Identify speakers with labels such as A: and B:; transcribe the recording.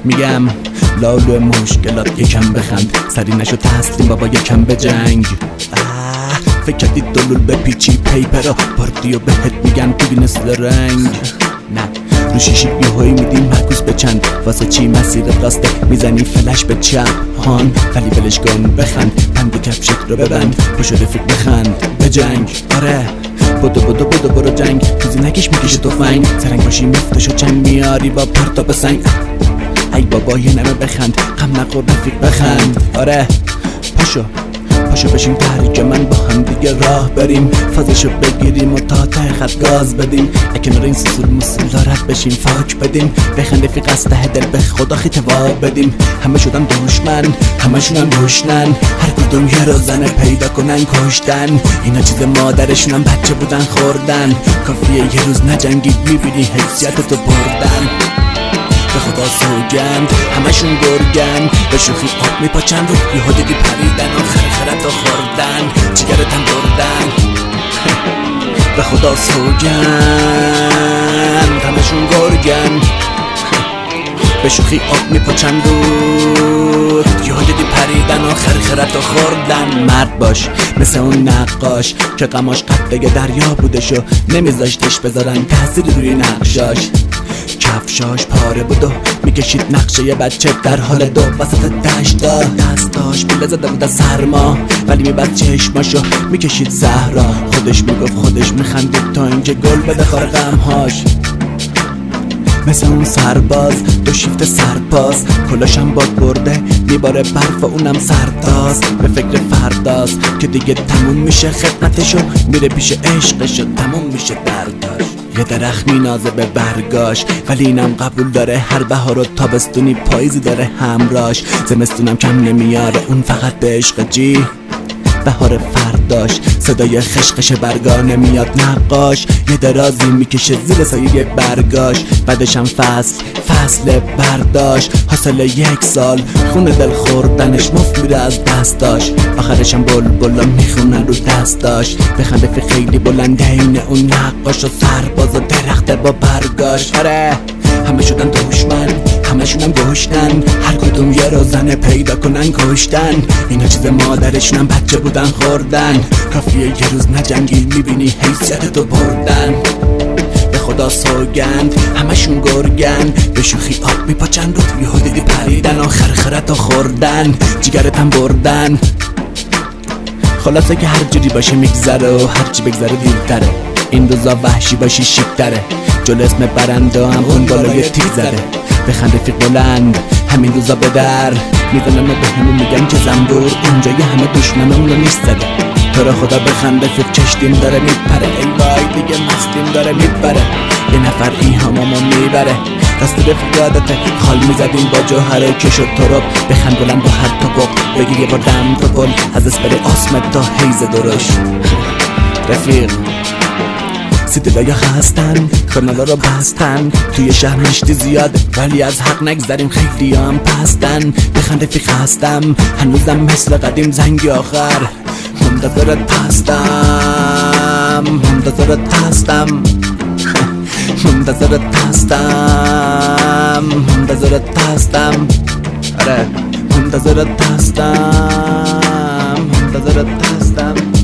A: میگم لالو مشکلات یکم بخند، سری نشو تسلیم بابا یکم به جنگ. فکر کردی دلول به پیچی پیپرا پارتیو بهت میگن تو نسل رنگ. نه رو شیشی یهویی میدیم معکوس به چند، واسه چی مسیر راسته میزنی فلش به چپ هان، ولی ولش کن بخند، بند کفشت رو ببند، پشو رفیق بخند به جنگ. آره بدو برو جنگ، توزی نکش میکشه تفنگ، سرنگ باشی مفتشو چنگ میاری با پرتاب سنگ. ای بابا یه نمه بخند، غم نخور رفیق بخند. آره پاشو بشین تحریک من، با هم دیگه راه بریم، فازشو بگیریم و تا ته خط گاز بدیم. اکنار این سسول مسئول رد بشیم فاک بدیم، بخند رفیق از ته دل به خدا خیتواب بدیم. همه شدن دشمن، همه شونن گشنن، هر کدوم یه روزنه پیدا کنن کشتن. اینا چیز مادرشونن بچه بودن خوردن، کافیه یه روز نجنگید میبینی حیثیتتو بردن. به خدا سوگند همشون گرگن، به شوخی آب میپاچند و یهو دیدی پریدن، آخر خرتو خوردن جگرتم بردن. به خدا سوگند همشون گرگن، به شوخی آب میپاچند و یهو دیدی پریدن، آخر خرتو خوردن. مرد باش مثل اون نقاش که غماش قطعه دریا بودشو نمیذاشتش بذارن تاثیر روی نقشاش. کفشاش پاره بود و میکشید نقشه یه بچه در حال دو وسط دشتا. دستاش بیله زده بود از سرما، ولی میبست چشماشو میکشید زهرا. خودش میگفت خودش میخندید تا اینکه گل بده خار غمهاش. مثل اون سرباز دو شیفت سرپاس، کلاشم باد برده میباره برف و اونم سرتاز. به فکر فرداست که دیگه تموم میشه خدمتشو، میره پیش عشقشو تموم میشه درداش. یه درخت مینازه به برگاش، ولی اینم قبول داره هر بهار و تابستونی پاییزی داره همراش. زمستونم کم نمیاره اون فقط به عشق جی. بهار فرداش صدای خشخش برگا نمیاد نقاش، یه درازی میکشه زیر سایه برگاش. بعدشم فصل برداشت، حاصل 1 سال خون دل خوردنش مفت میره از دستاش. آخرشم بلبلا میخونن رو دستاش، بخنده فی خیلی بلنده این اون نقاش و سرباز و درخت با برگاش. آره همه شدن دشمن، همه شونم گشتن، هر کدوم یه روزنه پیدا کنن کشتن. اینا چیز مادرشونم بچه بودن خوردن، کافیه یه روز نجنگی میبینی حیثیتتو بردن. به خدا سوگند همشون گرگن، به شوخی آب میپاچند و توی حدیدی پریدن، آخر خرتو خوردن جگرتم بردن. خلاصه که هر جوری باشه میگذره و هرچی بگذره دیرتره. این روزا وحشی باشی شیکتره، جلو اسم برنده هم اون بالای تیک زده. بخند رفیق بلند همین روزا به در میزنن و به همون میگن که زنبور اونجا یه همه دشمنم رو نیست زده. تو را خدا بخند رفیق چشتیم داره میپره، ای وای دیگه مستیم داره میپره. یه نفر این همامو میبره، راست رفیق یادته خال میزدیم با جوهر کش و تراب. بخند بلند با هر توپق بگی یه بار دم تو پل، از اسپری آسمت تا حیز درش. رفیق سیدلای خستن، کانالا رو بستن، توی شهر مشتی زیاده ولی از حق نگذریم خیلی هم پستن. بخند رفیق هستم هنوزم مثل قدیم زنگی آخر، منتظرت هستم منتظرت هستم منتظرت هستم منتظرت هستم. آره منتظرت هستم منتظرت هستم.